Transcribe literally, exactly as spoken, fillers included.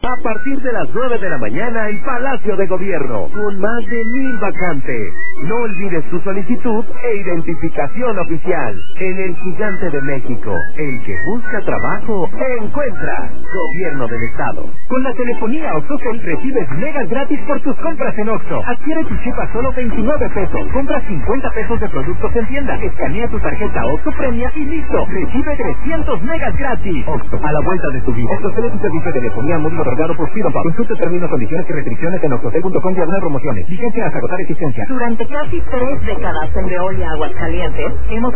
A partir de las nueve de la mañana en Palacio de Gobierno, con más de mil vacantes. No olvides tu solicitud e identificación oficial. En el Gigante de México, el que busca trabajo, encuentra. Gobierno del Estado. Con la telefonía OXXOCEL recibes megas gratis por tus compras en Oxxo. Adquiere tu chip a solo veintinueve pesos. Compra cincuenta pesos de productos en tienda. Escanea tu tarjeta Oxxo Premia y listo. Recibe trescientos megas gratis. Oxxo, a la vuelta de tu vida. OXXOCEL es un servicio de telefonía móvil otorgado por Freedom Pub. Consulta términos, condiciones y restricciones en oxxocel punto com diagonal promociones. Vigencia hasta agotar existencia. Durante casi tres décadas en Veolia Aguascalientes hemos